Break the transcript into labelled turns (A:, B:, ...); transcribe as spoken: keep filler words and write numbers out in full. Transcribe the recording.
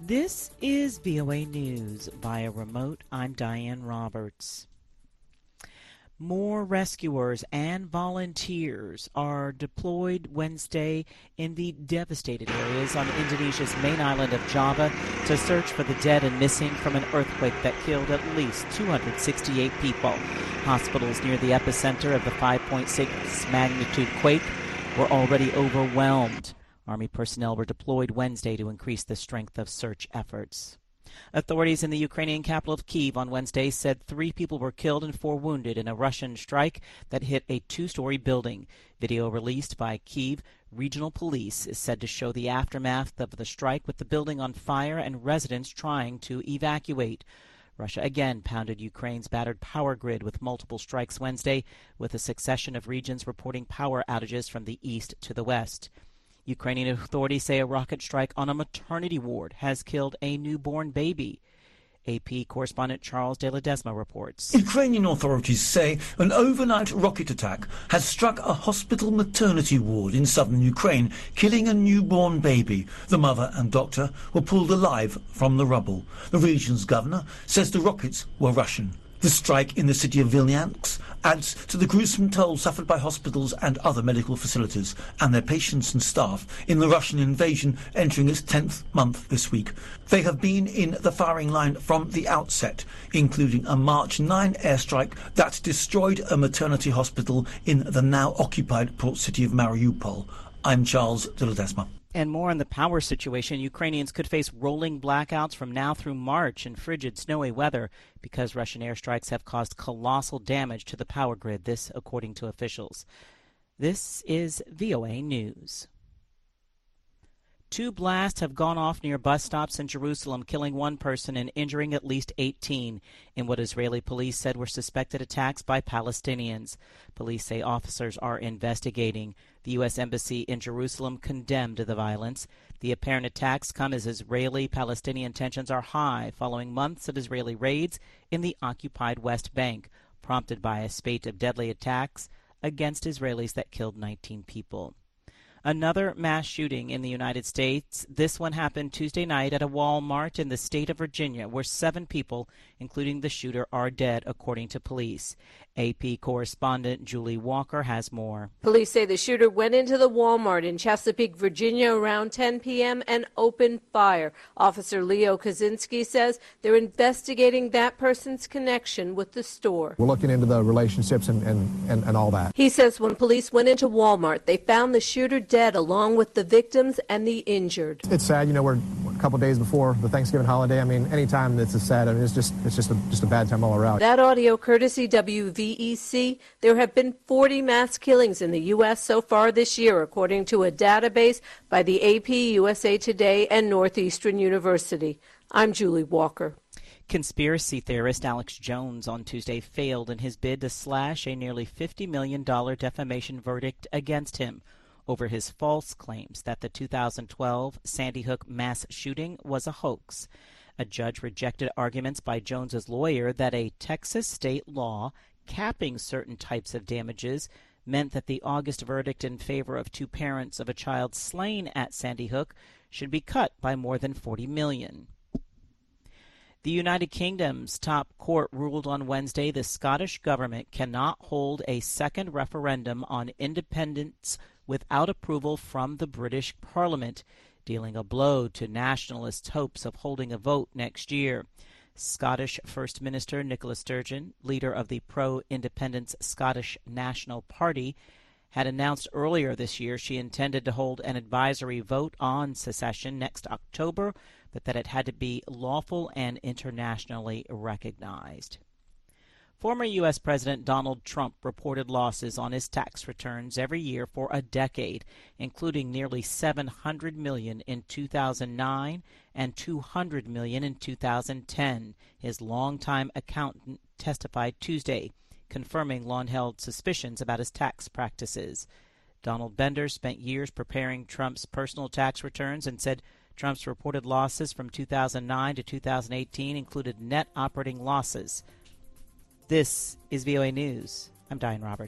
A: This is V O A News. Via remote, I'm Diane Roberts. More rescuers and volunteers are deployed Wednesday in the devastated areas on Indonesia's main island of Java to search for the dead and missing from an earthquake that killed at least two hundred sixty-eight people. Hospitals near the epicenter of the five point six magnitude quake were already overwhelmed. Army personnel were deployed Wednesday to increase the strength of search efforts. Authorities in the Ukrainian capital of Kyiv on Wednesday said three people were killed and four wounded in a Russian strike that hit a two-story building. Video released by Kyiv Regional Police is said to show the aftermath of the strike, with the building on fire and residents trying to evacuate. Russia again pounded Ukraine's battered power grid with multiple strikes Wednesday, with a succession of regions reporting power outages from the east to the west. Ukrainian authorities say a rocket strike on a maternity ward has killed a newborn baby. A P correspondent Charles de Ledesma reports.
B: Ukrainian authorities say an overnight rocket attack has struck a hospital maternity ward in southern Ukraine, killing a newborn baby. The mother and doctor were pulled alive from the rubble. The region's governor says the rockets were Russian. The strike in the city of Vilnius adds to the gruesome toll suffered by hospitals and other medical facilities and their patients and staff in the Russian invasion entering its tenth month this week. They have been in the firing line from the outset, including a March ninth airstrike that destroyed a maternity hospital in the now occupied port city of Mariupol. I'm Charles de Ledesma.
A: And more on the power situation. Ukrainians could face rolling blackouts from now through March in frigid, snowy weather because Russian airstrikes have caused colossal damage to the power grid, this according to officials. This is V O A News. Two blasts have gone off near bus stops in Jerusalem, killing one person and injuring at least eighteen in what Israeli police said were suspected attacks by Palestinians. Police say officers are investigating. The U S Embassy in Jerusalem condemned the violence. The apparent attacks come as Israeli-Palestinian tensions are high following months of Israeli raids in the occupied West Bank, prompted by a spate of deadly attacks against Israelis that killed nineteen people. Another mass shooting in the United States. This one happened Tuesday night at a Walmart in the state of Virginia, where seven people, including the shooter, are dead, according to police. A P correspondent Julie Walker has more.
C: Police say the shooter went into the Walmart in Chesapeake, Virginia around ten p.m. and opened fire. Officer Leo Kaczynski says they're investigating that person's connection with the store.
D: We're looking into the relationships and, and, and, and all that.
C: He says when police went into Walmart, they found the shooter dead along with the victims and the injured.
D: It's sad, you know, we're a couple days before the Thanksgiving holiday. I mean, anytime that's a sad, I mean, it's just it's just a, just a bad time all around.
C: That audio courtesy W V E C. There have been forty mass killings in the U S so far this year, according to a database by the A P, U S A Today, and Northeastern University. I'm Julie Walker.
A: Conspiracy theorist Alex Jones on Tuesday failed in his bid to slash a nearly fifty million dollars defamation verdict against him over his false claims that the two thousand twelve Sandy Hook mass shooting was a hoax. A judge rejected arguments by Jones's lawyer that a Texas state law capping certain types of damages meant that the August verdict in favor of two parents of a child slain at Sandy Hook should be cut by more than forty million dollars. The United Kingdom's top court ruled on Wednesday the Scottish government cannot hold a second referendum on independence without approval from the British Parliament, dealing a blow to nationalists' hopes of holding a vote next year. Scottish First Minister Nicola Sturgeon, leader of the pro-independence Scottish National Party, had announced earlier this year she intended to hold an advisory vote on secession next October, but that it had to be lawful and internationally recognized. Former U S President Donald Trump reported losses on his tax returns every year for a decade, including nearly seven hundred million dollars in two thousand nine and two hundred million dollars in two thousand ten. His longtime accountant testified Tuesday, confirming long-held suspicions about his tax practices. Donald Bender spent years preparing Trump's personal tax returns and said Trump's reported losses from two thousand nine to two thousand eighteen included net operating losses. This is V O A News. I'm Diane Roberts.